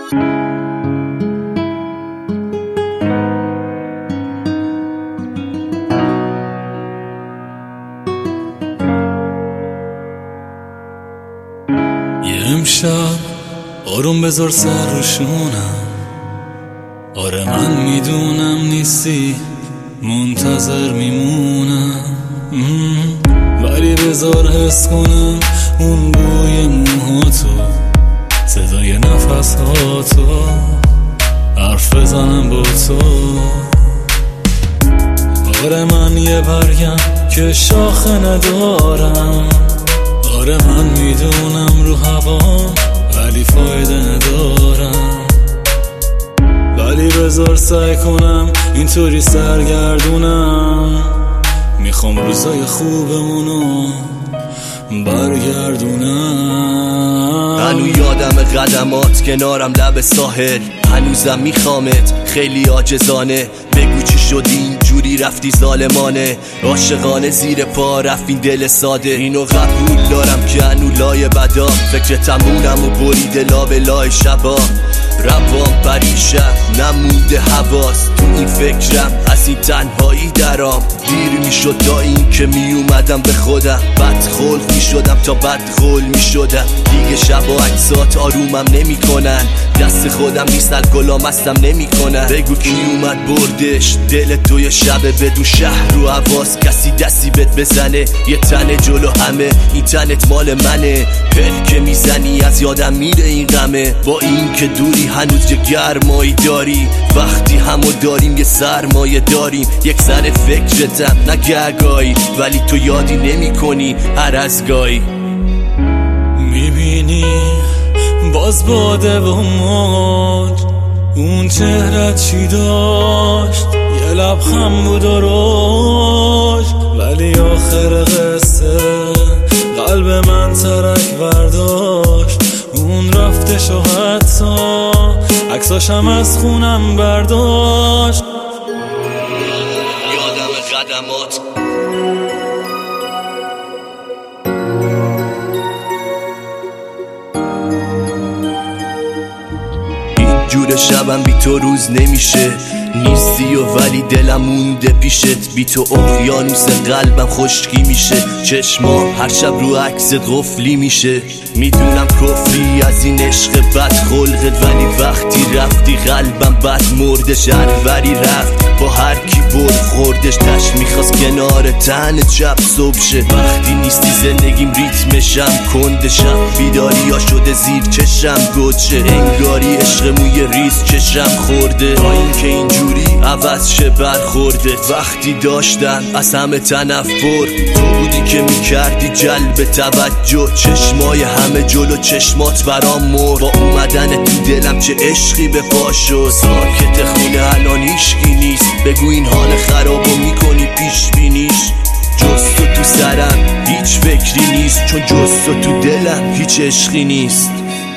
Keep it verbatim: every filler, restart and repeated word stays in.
یه امشب آروم بذار سر روشونم. آره من میدونم نیستی، منتظر میمونم، ولی بذار حس کنم اون بوی موهاتو، صدای نفس هاتو، حرف بزنم با تو. آره من یه برگم که شاخه ندارم. آره من میدونم رو هوام ولی فایده ندارم، ولی بذار سعی کنم اینطوری سرگردونم. میخوام روزای خوبمونو برگردونم. هنو یادم قدمات کنارم لب ساحل، هنوزم میخوامت خیلی عاجزانه. بگو چی شدی اینجوری رفتی ظالمانه، عاشقانه زیر پا رفت این دل ساده. اینو قبول دارم که هنو لای بدا، فکر تمونم و بریده لابه لای شبا. روام پریشه نموده حواس، تو این فکرم از این تنهایی درام. دیر میشد تا این که میومدم به خودم، بد خلق میشدم تا بد قول میشدم. دیگه شب و اجزات آرومم نمی کنن، دست خودم نیست الگلام هستم نمی کنن. بگو کی اومد بردش دل توی شب بدون شهر و حواس، کسی دستی بهت بزنه یه تنه جلو همه. این تنت مال منه، پل که میزنی از یادم میره این غمه. با این که دوری هنوز یه گرمایی داری، وقتی همو داریم یه سرمایه داریم. یک سر فکرتم نگهگاهی، ولی تو یادی نمی کنی هر از گاهی. میبینی باز باده و موج، اون چهرت چی داشت؟ یه لبخند بود و روش، ولی آخر قصه قلب من ترک برداشت. اون رفتش و حتی عکساشم از خونم برداشت. یادم قدمات جور شبم بی تو روز نمیشه، نیستی و ولی دلم مونده پیشت. بی تو اقیانوس قلبم خشکی میشه، چشما هر شب رو عکست قفلی میشه. میدونم کفری از این عشق بد خلقت، ولی وقتی رفتی قلبم بد مرده. شهروری رفت با هر کی بر خوردش، تش میخواست کنار تن چپ صبح شه. وقتی نیستی زندگیم ریتمشم کندشم، بیداری ها شده زیر چشم گوچه. انگاری عشق موی ریز چشم خورده، تا این که اینجوری عوض شه برخورده. وقتی داشتم از همه تنفر، تو بودی که میکردی جلب توجه. چشمای همه جلو چشمات برام مرد، با اومدن تو دلم چه عشقی به پا شد. ساکت خونه الان هیشکی نیست، بگو این حال خرابو میکنی پیش بینیش. جز تو تو سرم هیچ فکری نیست، چون جز تو تو دلم هیچ عشقی نیست.